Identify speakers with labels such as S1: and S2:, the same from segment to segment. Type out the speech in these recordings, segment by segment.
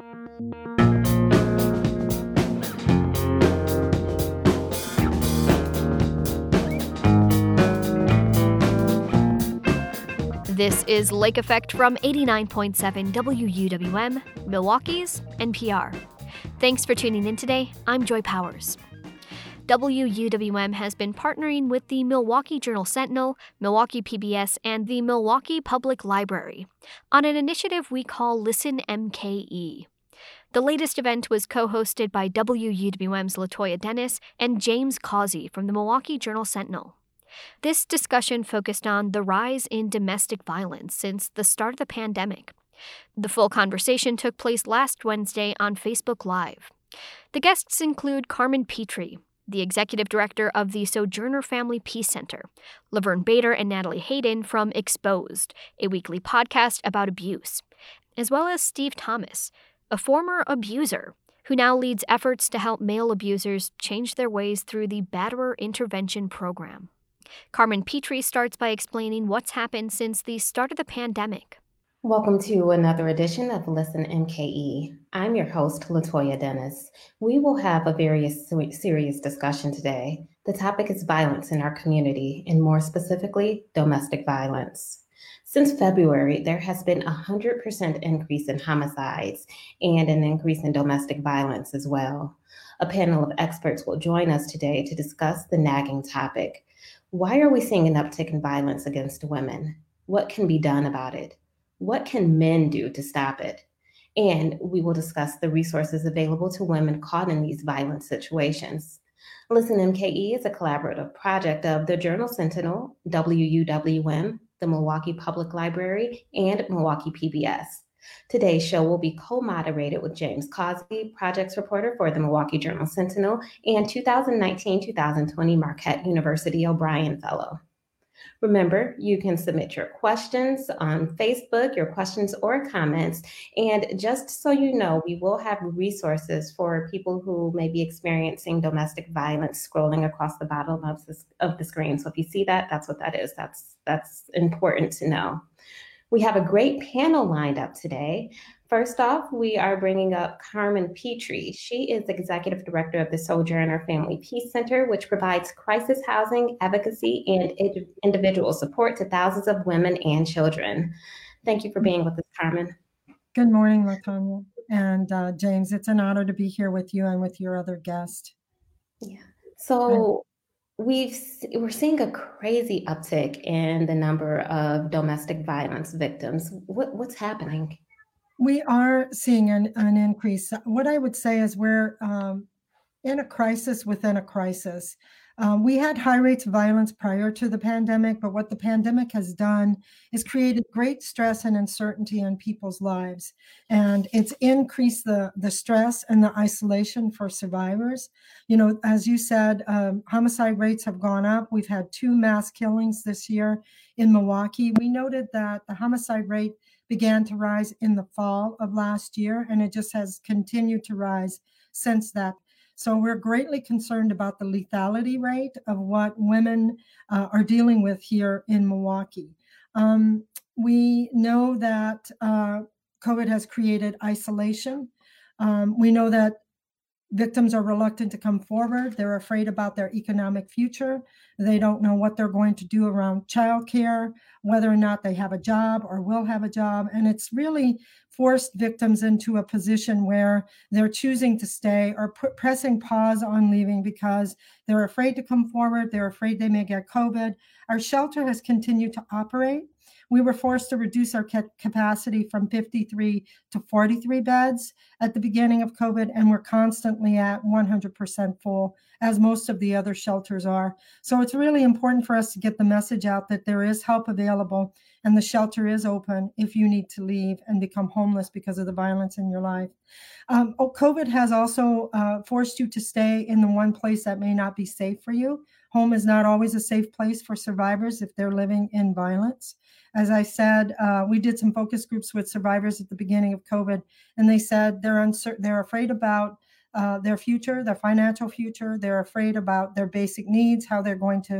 S1: This is Lake Effect from 89.7 WUWM, Milwaukee's NPR. Thanks for tuning in today. I'm Joy Powers. WUWM has been partnering with the Milwaukee Journal-Sentinel, Milwaukee PBS, and the Milwaukee Public Library on an initiative we call Listen MKE. The latest event was co-hosted by WUWM's Latoya Dennis and James Causey from the Milwaukee Journal-Sentinel. This discussion focused on the rise in domestic violence since the start of the pandemic. The full conversation took place last Wednesday on Facebook Live. The guests include Carmen Petrie, the executive director of the Sojourner Family Peace Center, Laverne Bader and Natalie Hayden from Exposed, a weekly podcast about abuse, as well as Steve Thomas, a former abuser who now leads efforts to help male abusers change their ways through the Batterer Intervention Program. Carmen Petrie starts by explaining what's happened since the start of the pandemic.
S2: Welcome to another edition of Listen MKE. I'm your host, Latoya Dennis. We will have a very serious discussion today. The topic is violence in our community, and more specifically, domestic violence. Since February, there has been a 100% increase in homicides and an increase in domestic violence as well. A panel of experts will join us today to discuss the nagging topic. Why are we seeing an uptick in violence against women? What can be done about it? What can men do to stop it? And we will discuss the resources available to women caught in these violent situations. Listen MKE is a collaborative project of the Journal-Sentinel, WUWM, the Milwaukee Public Library, and Milwaukee PBS. Today's show will be co-moderated with James Causey, projects reporter for the Milwaukee Journal-Sentinel, and 2019-2020 Marquette University O'Brien Fellow. Remember, you can submit your questions on Facebook, your questions or comments. And just so you know, we will have resources for people who may be experiencing domestic violence scrolling across the bottom of the screen. So if you see that, that's what that is. That's important to know. We have a great panel lined up today. First off, we are bringing up Carmen Petrie. She is Executive Director of the Sojourner Family Peace Center, which provides crisis housing, advocacy, and individual support to thousands of women and children. Thank you for being with us, Carmen.
S3: Good morning, Latonya and James. It's an honor to be here with you and with your other guest.
S2: Yeah. So we're seeing a crazy uptick in the number of domestic violence victims. What's happening?
S3: We are seeing an increase. What I would say is we're in a crisis within a crisis. We had high rates of violence prior to the pandemic, but what the pandemic has done is created great stress and uncertainty in people's lives. And it's increased the stress and the isolation for survivors. You know, as you said, homicide rates have gone up. We've had 2 mass killings this year in Milwaukee. We noted that the homicide rate began to rise in the fall of last year, and it just has continued to rise since that. So we're greatly concerned about the lethality rate of what women are dealing with here in Milwaukee. We know that COVID has created isolation. We know that victims are reluctant to come forward. They're afraid about their economic future. They don't know what they're going to do around childcare, whether or not they have a job or will have a job. And it's really forced victims into a position where they're choosing to stay or pressing pause on leaving because they're afraid to come forward. They're afraid they may get COVID. Our shelter has continued to operate. We were forced to reduce our capacity from 53 to 43 beds at the beginning of COVID, and we're constantly at 100% full, as most of the other shelters are. So it's really important for us to get the message out that there is help available and the shelter is open if you need to leave and become homeless because of the violence in your life. COVID has also forced you to stay in the one place that may not be safe for you. Home is not always a safe place for survivors if they're living in violence. As I said, we did some focus groups with survivors at the beginning of COVID, and they said they're uncertain, they're afraid about their future, their financial future. They're afraid about their basic needs, how they're going to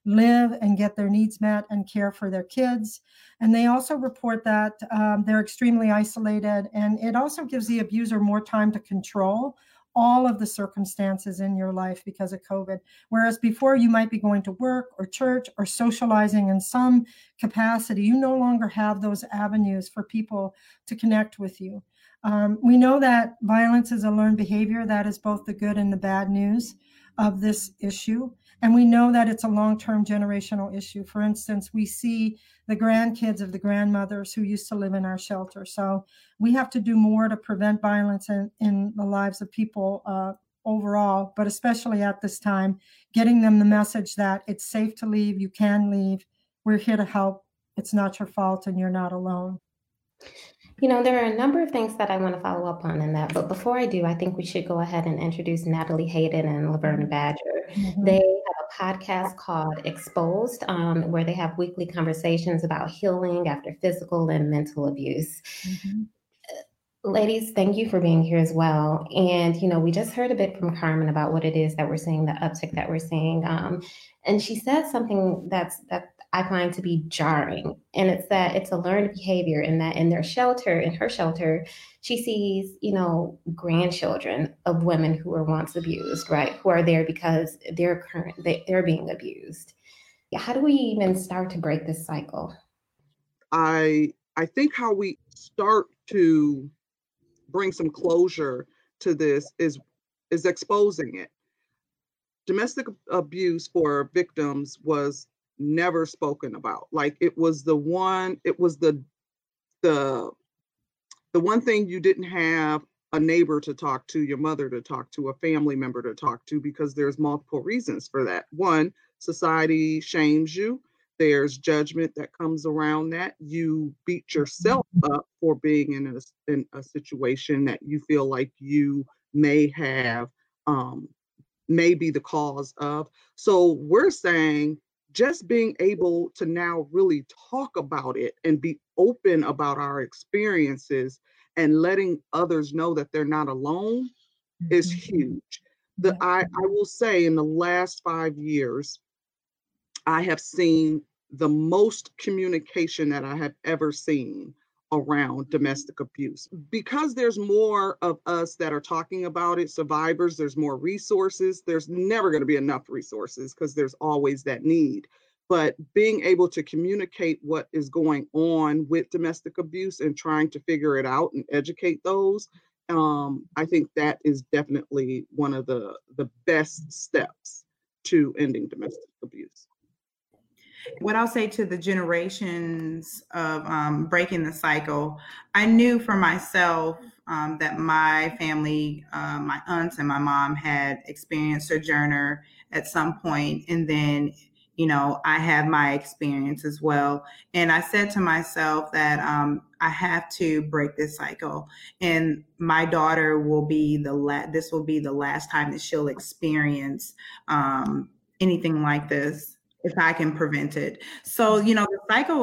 S3: live and get their needs met and care for their kids. And they also report that they're extremely isolated, and it also gives the abuser more time to control all of the circumstances in your life because of COVID. Whereas before, you might be going to work or church or socializing in some capacity. You no longer have those avenues for people to connect with you. We know that violence is a learned behavior. That is both the good and the bad news of this issue. And we know that it's a long-term generational issue. For instance, we see the grandkids of the grandmothers who used to live in our shelter. So we have to do more to prevent violence in the lives of people overall, but especially at this time, getting them the message that it's safe to leave, you can leave, we're here to help, it's not your fault, and you're not alone.
S2: There are a number of things that I want to follow up on in that, but before I do, I think we should go ahead and introduce Natalie Hayden and Laverna Badger.
S3: Mhm.
S2: They have a podcast called Exposed, where they have weekly conversations about healing after physical and mental abuse.
S3: Mhm.
S2: Ladies, thank you for being here as well. And, we just heard a bit from Carmen about what it is that we're seeing, the uptick that we're seeing. And she said something that I find to be jarring. And it's that it's a learned behavior, in that in her shelter, she sees, grandchildren of women who were once abused, right? Who are there because they're being abused. How do we even start to break this cycle?
S4: I think how we start to bring some closure to this is exposing it. Domestic abuse for victims was never spoken about. Like, it was the one thing you didn't have a neighbor to talk to, your mother to talk to, a family member to talk to, because there's multiple reasons for that. One, society shames you. There's judgment that comes around that. You beat yourself up for being in a situation that you feel like you may be the cause of. So we're saying just being able to now really talk about it and be open about our experiences and letting others know that they're not alone is huge. I will say, in the last 5 years, I have seen the most communication that I have ever seen around domestic abuse. Because there's more of us that are talking about it, survivors, there's more resources. There's never going to be enough resources because there's always that need. But being able to communicate what is going on with domestic abuse and trying to figure it out and educate those, I think that is definitely one of the best steps to ending domestic abuse.
S5: What I'll say to the generations of breaking the cycle, I knew for myself that my family, my aunts and my mom had experienced Sojourner at some point, and then I had my experience as well. And I said to myself that I have to break this cycle, and my daughter will be this will be the last time that she'll experience anything like this, if I can prevent it. So, the cycle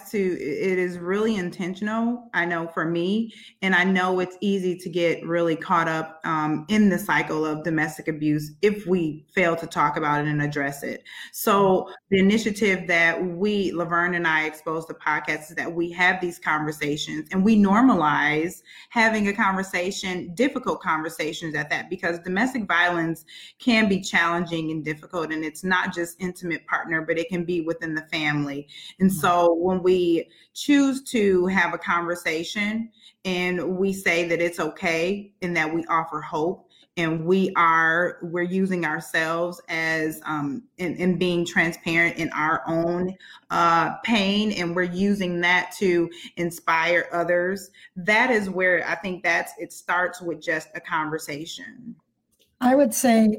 S5: it is really intentional, I know, for me. And I know it's easy to get really caught up in the cycle of domestic abuse if we fail to talk about it and address it. So the initiative that Laverna and I Expose the podcast, is that we have these conversations and we normalize having a conversation, difficult conversations at that, because domestic violence can be challenging and difficult. And it's not just intimate partner, but it can be within the family. And so when we choose to have a conversation and we say that it's okay and that we offer hope, and we're using ourselves as in being transparent in our own pain, and we're using that to inspire others, that is where I think it starts with just a conversation.
S3: I would say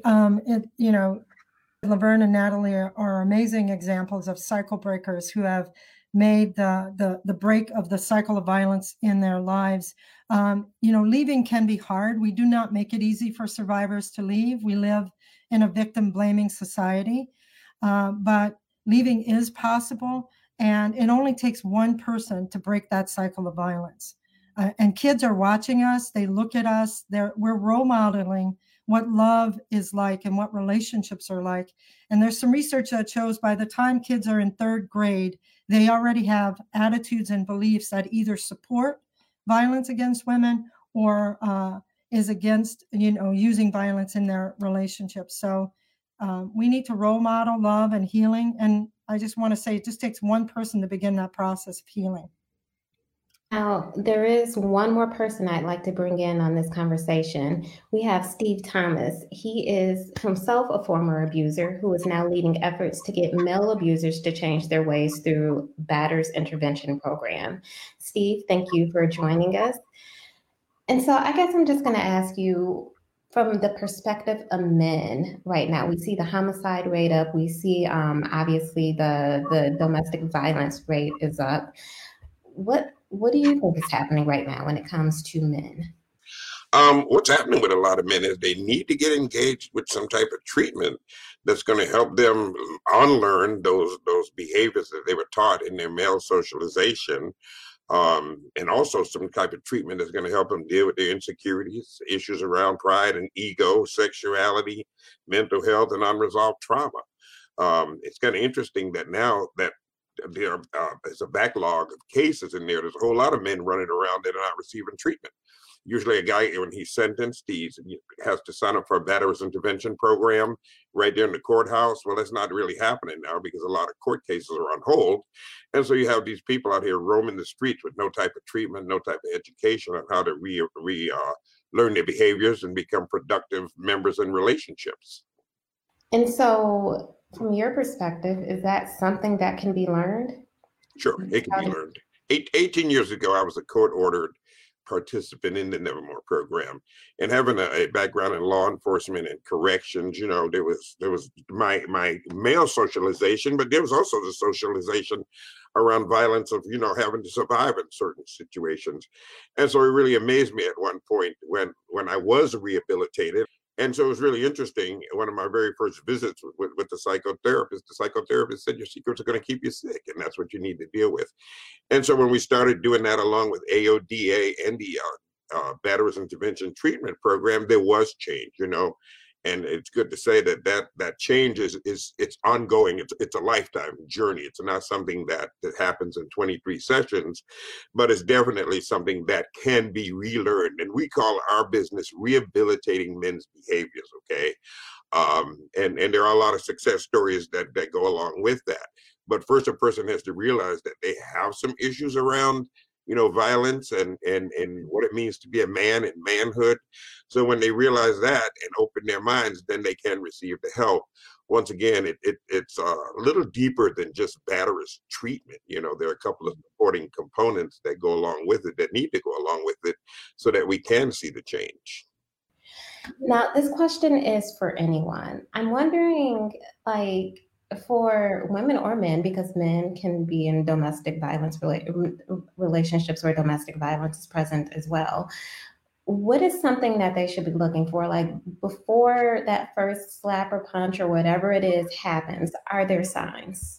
S3: Laverna and Natalie are amazing examples of cycle breakers who have made the break of the cycle of violence in their lives. Leaving can be hard. We do not make it easy for survivors to leave. We live in a victim blaming society, but leaving is possible, and it only takes one person to break that cycle of violence. And kids are watching us. They look at us. We're role modeling what love is like and what relationships are like. And there's some research that shows by the time kids are in third grade, they already have attitudes and beliefs that either support violence against women or is against, using violence in their relationships. So we need to role model love and healing. And I just want to say it just takes one person to begin that process of healing.
S2: Now, there is one more person I'd like to bring in on this conversation. We have Steve Thomas. He is himself a former abuser who is now leading efforts to get male abusers to change their ways through Batters Intervention Program. Steve, thank you for joining us. And so I guess I'm just going to ask you, from the perspective of men right now, we see the homicide rate up. We see obviously the domestic violence rate is up. What do you think is happening right now when it comes to men?
S6: What's happening with a lot of men is they need to get engaged with some type of treatment that's going to help them unlearn those behaviors that they were taught in their male socialization. And also some type of treatment that's going to help them deal with their insecurities, issues around pride and ego, sexuality, mental health, and unresolved trauma. It's kind of interesting that now that there's a backlog of cases in there, there's a whole lot of men running around that are not receiving treatment. Usually a guy, when he's sentenced, he has to sign up for a Batters Intervention Program right there in the courthouse. Well, that's not really happening now because a lot of court cases are on hold. And so you have these people out here roaming the streets with no type of treatment, no type of education on how to learn their behaviors and become productive members in relationships.
S2: And so from your perspective, is that something that can be learned?
S6: Sure, it can be learned. 18 years ago, I was a court-ordered participant in the Nevermore program, and having a background in law enforcement and corrections, there was my male socialization, but there was also the socialization around violence of having to survive in certain situations. And so it really amazed me at one point when I was rehabilitated. And so it was really interesting. One of my very first visits with the psychotherapist said, your secrets are going to keep you sick, and that's what you need to deal with. And so when we started doing that along with AODA and the Batters Intervention Treatment Program, there was change, and it's good to say that change is it's ongoing. It's a lifetime journey. It's not something that happens in 23 sessions, but it's definitely something that can be relearned. And we call our business rehabilitating men's behaviors. Okay. And there are a lot of success stories that go along with that. But first, a person has to realize that they have some issues around violence and what it means to be a man and manhood. So when they realize that and open their minds, then they can receive the help. Once again, it's a little deeper than just Batters treatment. There are a couple of supporting components that go along with it, that need to go along with it, so that we can see the change.
S2: Now, this question is for anyone. I'm wondering, for women or men, because men can be in domestic violence relationships where domestic violence is present as well. What is something that they should be looking for? Like before that first slap or punch or whatever it is happens, are there signs?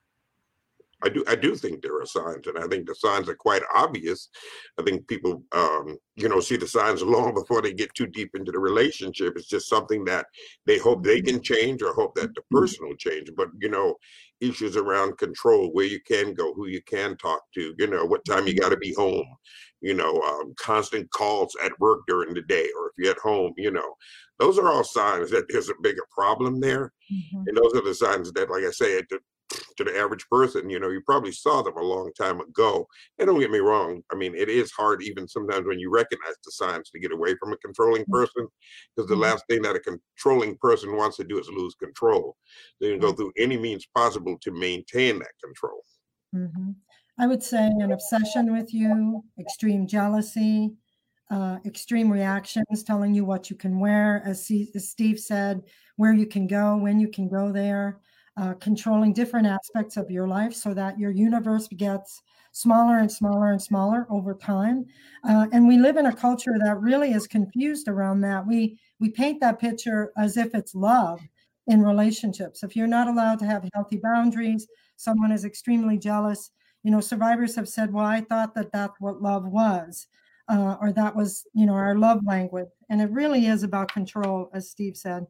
S6: I do think there are signs, and I think the signs are quite obvious. I think people, see the signs long before they get too deep into the relationship. It's just something that they hope they can change or hope that the person will change. But, issues around control, where you can go, who you can talk to, what time you got to be home, constant calls at work during the day, or if you're at home, those are all signs that there's a bigger problem there. Mm-hmm. And those are the signs that, like I say, to the average person, you probably saw them a long time ago. And don't get me wrong, I mean, it is hard even sometimes when you recognize the signs to get away from a controlling person, because the last thing that a controlling person wants to do is lose control. They can go through any means possible to maintain that control.
S3: Mm-hmm. I would say an obsession with you, extreme jealousy, extreme reactions, telling you what you can wear, as Steve said, where you can go, when you can go there. Controlling different aspects of your life so that your universe gets smaller and smaller and smaller over time. And we live in a culture that really is confused around that. We paint that picture as if it's love in relationships. If you're not allowed to have healthy boundaries, someone is extremely jealous. Survivors have said, well, I thought that that's what love was. or that was, you know, our love language. And it really is about control, as Steve said.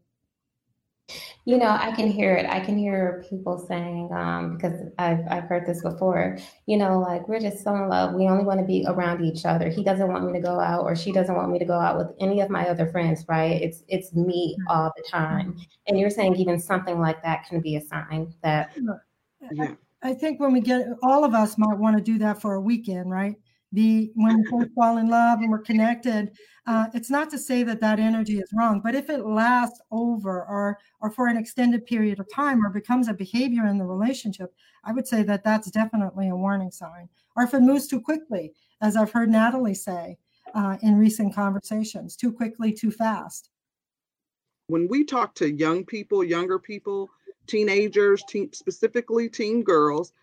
S2: You know, I can hear it. I can hear people saying, because I've heard this before, you know, like, we're just so in love. We only want to be around each other. He doesn't want me to go out, or she doesn't want me to go out with any of my other friends, right? It's me all the time. And you're saying even something like that can be a sign that.
S4: Yeah.
S3: I think when we get, all of us might want to do that for a weekend, right? When we first fall in love and we're connected, it's not to say that that energy is wrong, but if it lasts over or for an extended period of time or becomes a behavior in the relationship, I would say that that's definitely a warning sign. Or if it moves too quickly, as I've heard Natalie say in recent conversations, too quickly, too fast.
S4: When we talk to young people, younger people, teenagers, specifically teen girls,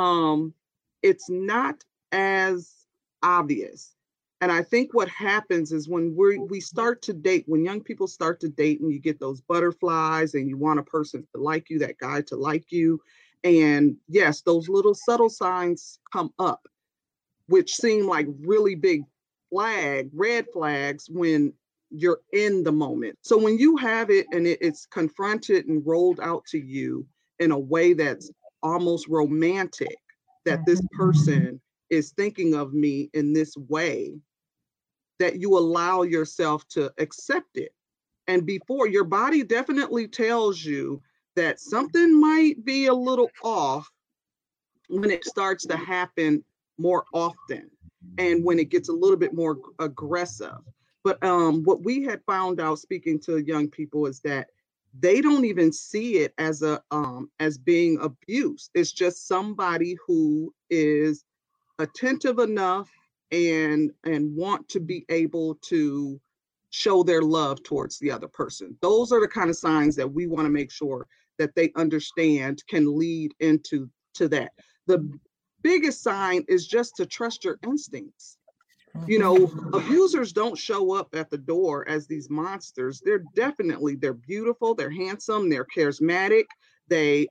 S4: it's not as obvious. And I think what happens is when we start to date, when young people start to date and you get those butterflies and you want a person to like you, that guy to like you. And yes, those little subtle signs come up, which seem like really big red flags when you're in the moment. So when you have it and it's confronted and rolled out to you in a way that's almost romantic, that this person is thinking of me in this way, that you allow yourself to accept it. And before, your body definitely tells you that something might be a little off when it starts to happen more often and when it gets a little bit more aggressive. But what we had found out speaking to young people is that they don't even see it as as being abuse. It's just somebody who is attentive enough and want to be able to show their love towards the other person. Those are the kind of signs that we want to make sure that they understand can lead into that. The biggest sign is just to trust your instincts. You know, abusers don't show up at the door as these monsters. They're beautiful, they're handsome, they're charismatic. They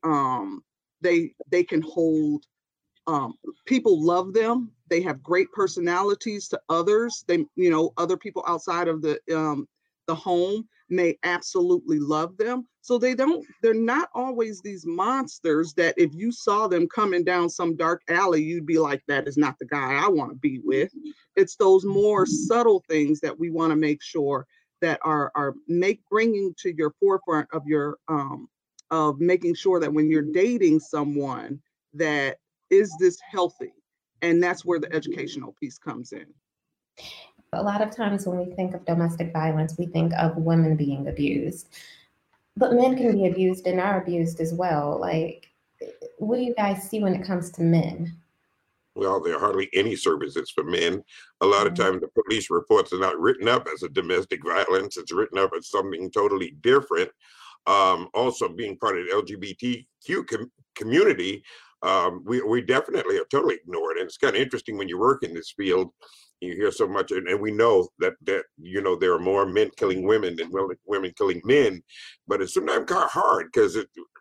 S4: can hold, people love them. They have great personalities to others. Other people outside of the home may absolutely love them. So they're not always these monsters that if you saw them coming down some dark alley, you'd be like, that is not the guy I want to be with. It's those more subtle things that we want to make sure that are bringing to your forefront of your of making sure that when you're dating someone, that is this healthy? And that's where the educational piece comes in.
S2: A lot of times when we think of domestic violence, we think of women being abused, but men can be abused and are abused as well. Like, what do you guys see when it comes to men?
S6: Well, there are hardly any services for men. A lot of times the police reports are not written up as a domestic violence. It's written up as something totally different. Also, being part of the LGBTQ community, we definitely are totally ignored. And it's kind of interesting when you work in this field, you hear so much, and we know that there are more men killing women than women killing men, but it's sometimes kind of hard because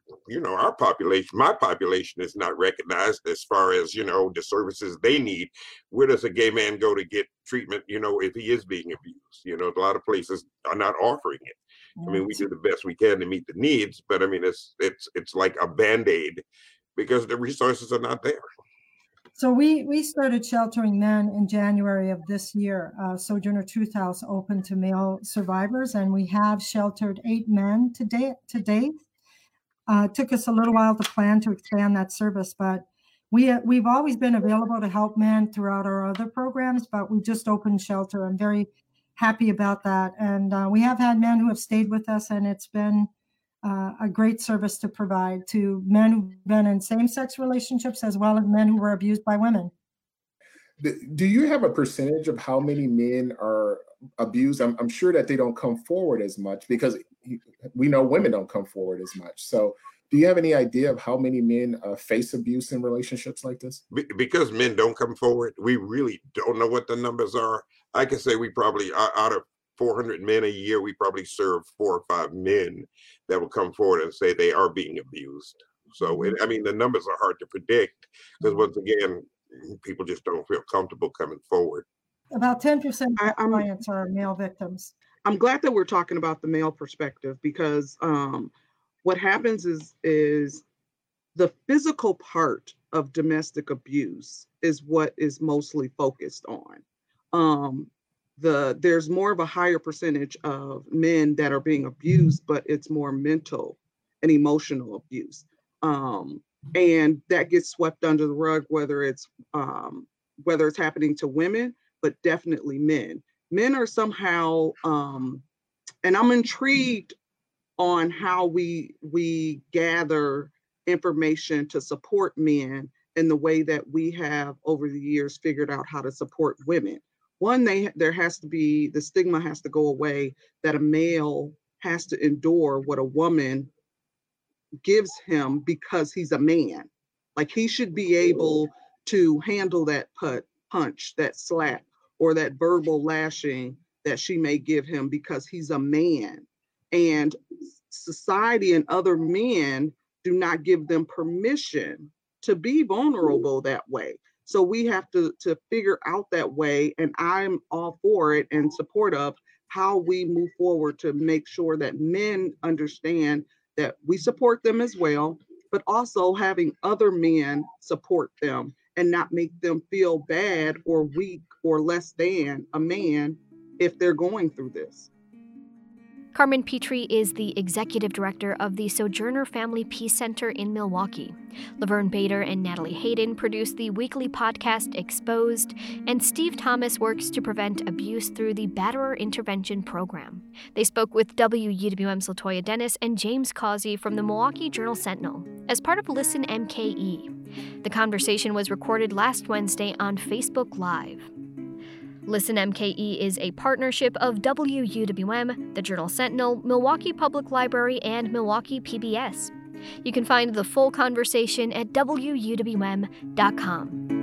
S6: my population is not recognized as far as the services they need. Where does a gay man go to get treatment if he is being abused? A lot of places are not offering it. I mean, we do the best we can to meet the needs, but I mean, it's like a Band-Aid because the resources are not there.
S3: So we started sheltering men in January of this year. Sojourner Truth House opened to male survivors, and we have sheltered 8 men to date. It took us a little while to plan to expand that service, but we've always been available to help men throughout our other programs, but we just opened shelter. I'm very happy about that. And we have had men who have stayed with us, and it's been a great service to provide to men who've been in same-sex relationships as well as men who were abused by women.
S7: Do you have a percentage of how many men are abused? I'm sure that they don't come forward as much because we know women don't come forward as much. So do you have any idea of how many men face abuse in relationships like this?
S6: Because men don't come forward, we really don't know what the numbers are. I can say we probably, out of 400 men a year, we probably serve 4 or 5 men that will come forward and say they are being abused. So, I mean, the numbers are hard to predict because once again, people just don't feel comfortable coming forward.
S3: About 10% of
S4: I'm
S3: clients are male victims.
S4: I'm glad that we're talking about the male perspective, because what happens is the physical part of domestic abuse is what is mostly focused on. There's more of a higher percentage of men that are being abused, but it's more mental and emotional abuse. And that gets swept under the rug, whether it's happening to women, but definitely men. Men are somehow, and I'm intrigued on how we gather information to support men in the way that we have over the years figured out how to support women. One, the stigma has to go away that a male has to endure what a woman gives him because he's a man. Like, he should be able to handle that punch, that slap, or that verbal lashing that she may give him because he's a man. And society and other men do not give them permission to be vulnerable that way. So we have to figure out that way, and I'm all for it and support of how we move forward to make sure that men understand that we support them as well, but also having other men support them and not make them feel bad or weak or less than a man if they're going through this.
S1: Carmen Petrie is the executive director of the Sojourner Family Peace Center in Milwaukee. Laverne Bader and Natalie Hayden produce the weekly podcast Exposed, and Steve Thomas works to prevent abuse through the Batterer Intervention Program. They spoke with WUWM's LaToya Dennis and James Causey from the Milwaukee Journal-Sentinel as part of Listen MKE. The conversation was recorded last Wednesday on Facebook Live. Listen MKE is a partnership of WUWM, the Journal-Sentinel, Milwaukee Public Library, and Milwaukee PBS. You can find the full conversation at WUWM.com.